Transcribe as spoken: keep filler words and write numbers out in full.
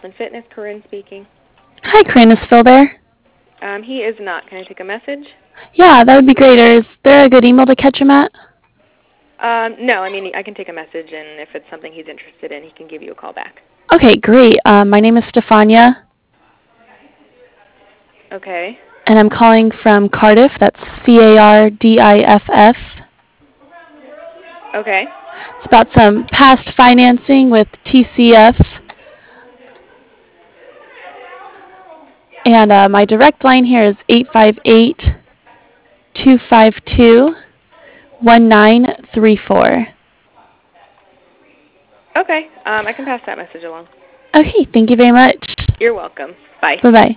Health and Fitness. Corinne speaking. Hi, Corinne. Is Phil there? Um, he is not. Can I take a message? Yeah, that would be great. Or is there a good email to catch him at? Um, no, I mean, I can take a message, and if it's something he's interested in, he can give you a call back. Okay, great. Um, my name is Stefania, Okay. and I'm calling from Cardiff. That's C A R D I F F. Okay. It's about some past financing with T C F. And uh, my direct line here is eight five eight, two five two, one nine three four. Okay. Um, I can pass that message along. Okay, thank you very much. You're welcome. Bye. Bye-bye.